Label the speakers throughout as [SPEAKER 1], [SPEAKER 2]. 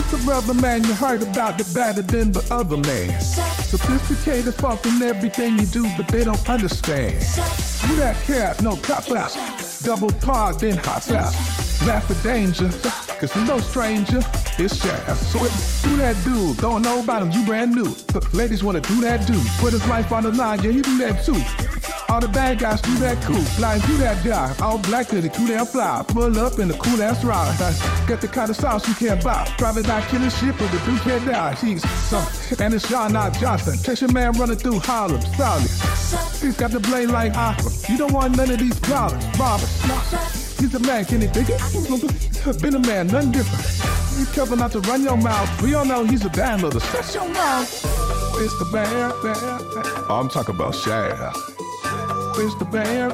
[SPEAKER 1] Who's the brother man you heard about that better than the other man? Sophisticated, fuck in everything you do, but they don't understand. You that cat, no cop out. Double park, then hop out. Laugh for danger, cause you're no stranger. It's Shaft. So if you that dude, don't know about him, you brand new. Ladies wanna do that dude. Put his life on the line, yeah, you do that too. All the bad guys do that cool. Like you that guy, all black to the cool damn fly. Pull up in the cool ass ride. Get the kind of sauce you can't buy. Private not killing shit, but the dude can't die. He's and it's John not Johnson. Catch your man running through Harlem, solid. He's got the blade like Aqua. You don't want none of these problems, Robert. He's a man, can he dig it? Been a man, nothing different. He's careful not to run your mouth. We all know he's a bad little. Shut your mouth. It's the bear. I'm talking about Shaft. It's the bear.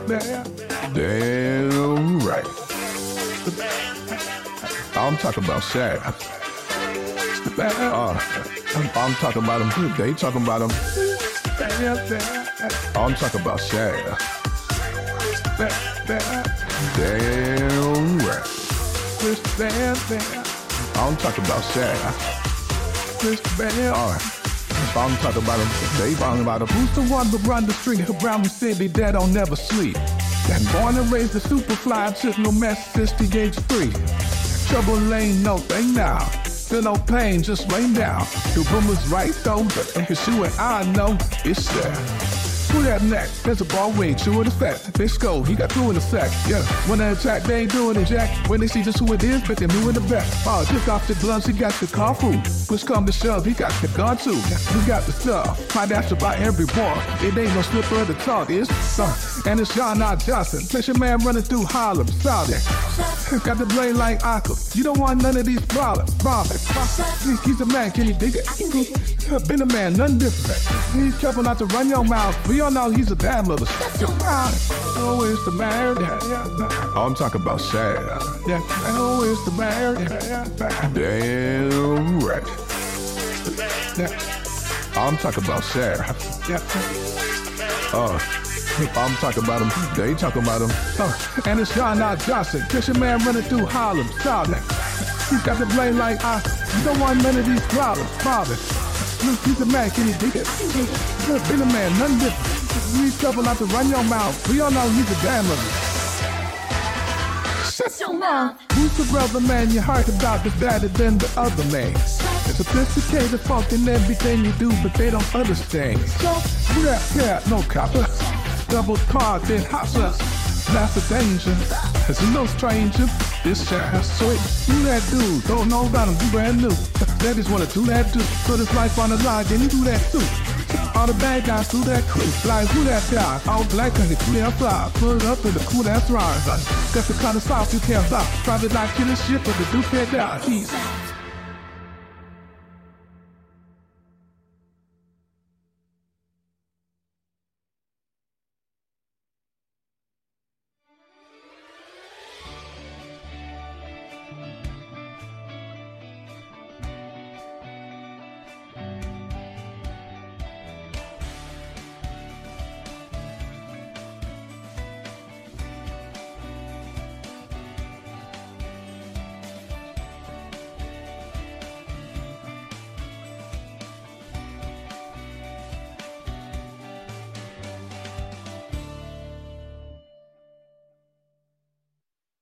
[SPEAKER 1] Damn right. I'm talking about Shaft. It's the bear. I'm talking about him. They talking about him. I'm talking about Shaft. Damn right. I'm talking about Shaft. I'm talking about him. They talking about him. Who's the one that run the street around the city that don't never sleep? That born and raised a superfly, took no mess since the age of 3. Trouble ain't no thing now. Feel no pain, just rain down. The rumor's right though, but it's you and I know it's Shaft. Who that next? There's a ball wing, true in effect. Bitch go, he got through in a sec. Yeah, when they attack, they ain't doing it, Jack. When they see just who it is, bet they're new in the back. Oh, just off the gloves, he got the car food. Push come to shove, he got the gun too. We got the stuff, my dash about every war. It ain't no slipper of the talk, it's and it's John not Johnson. Catch your man running through Harlem, solid. Got the blade like Aqua. You don't want none of these problems, He's a man, can he dig it? Been a man, nothing different. He's careful not to run your mouth. We all know he's a damn little. Oh, it's the man. I'm talking about Shaft. Oh, it's the man. Damn right. I'm talking about Shaft. I'm talking about him. They talking about him. And it's John not Johnson. Catch your man running through Harlem, solid. He's got the blade like you don't want none of these problems, He's a man, can he dig it? Been a man, nothing different. He's careful not to run your mouth. We all know he's a damn little. Shut your mouth. Who's the brother man you heard about that's better than the other man? It's sophisticated, funk in everything you do, but they don't understand. So, you that cat, no copper. Double park, then hop up. That's a danger. Cause you no stranger. This Shaft. So you that dude, don't know about him, you brand new. They just wanna do that dude. Put his life on the line, then you do that too. All the bad guys do that cool. Like who that guy? All black and the cool fly. Put it up in the cool that's right. Got the kind of sauce you can't stop. Probably not killing shit, but the dude can't die. He's